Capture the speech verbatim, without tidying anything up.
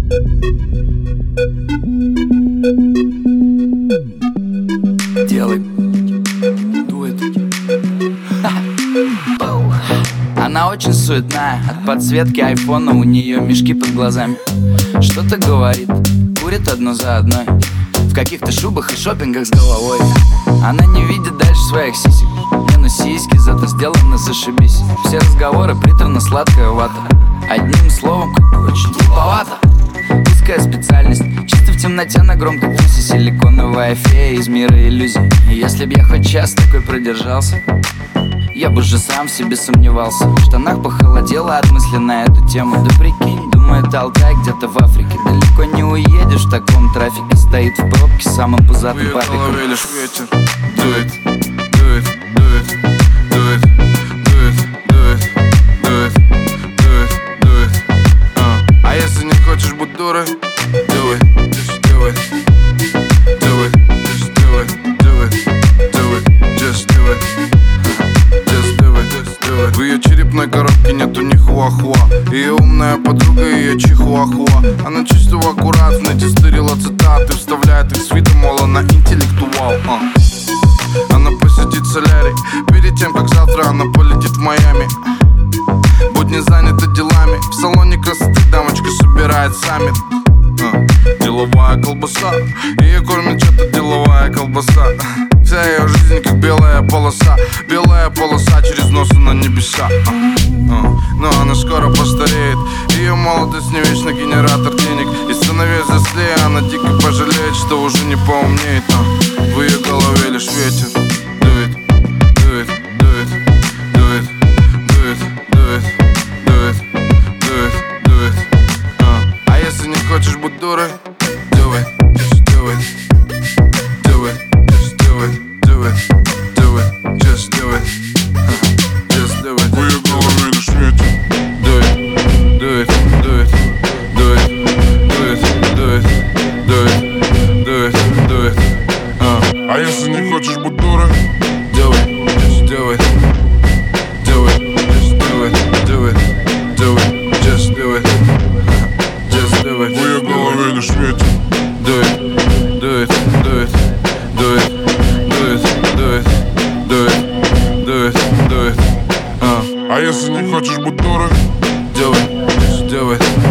Делай. Дует. Она очень суетная. От подсветки айфона у нее мешки под глазами. Что-то говорит, курит одно за одной. В каких-то шубах и шопингах с головой. Она не видит дальше своих сисек. Не, ну сиськи зато сделаны зашибись. Все разговоры приторно-сладкая вата. Одним словом, очень глуповато. Узкая специальность, чисто в темноте на громкой тусе. Силиконовая фея из мира иллюзий. И если б я хоть час такой продержался, я бы же сам в себе сомневался. В штанах похолодело от мысли на эту тему. Да прикинь, думает Алтай где-то в Африке. Далеко не уедешь в таком трафике. Стоит в пробке самым пузатым папиком. В ее голове лишь ветер. Дует, дует, дует, дует, дует, дует, дует, дует, дует. А если не хочешь быть дурой, do it, just do it, do it, just do it, do it, do it, just do it, just do it, just do it. В ее черепной коробке нету ни хуахуа. Ее умная подруга, ее чихуахуа. Она чисто аккуратно дистырила цитаты, вставляет их с видом, мол, она интеллектуал. а. Она посетит солярий перед тем, как завтра она полетит в Майами. Будни заняты делами. В салоне красоты дамочка собирает саммит. а. Деловая колбаса. Ее кормит что-то деловая колбаса. Вся ее жизнь как белая полоса. Белая полоса через нос на небеса. а. а. Но она скоро постареет. Ее молодость не вечно генератор денег. И становясь взрослее, она дико пожалеет, что уже не поумнеет. а. В ее голове лишь ветер. Дует, дует, дует, дует, дует, дует, дует, дует, дует. а. а если не хочешь быть дурой, do it, just do it, do it, just do it, do it, do it, just do it, just do it. В ее голове лишь ветер. Do it, do it, do it, do it, do it, do it, do it, do it, do it. а. а если не хочешь быть дурой, do it, just do it, do it, just do it, do it, do it, just do it, just do it. В ее голове лишь ветер. Do it, do it, do it, do it, do it, do it, do it, do it, do it. а. а если не хочешь быть дурой, do it, just do it.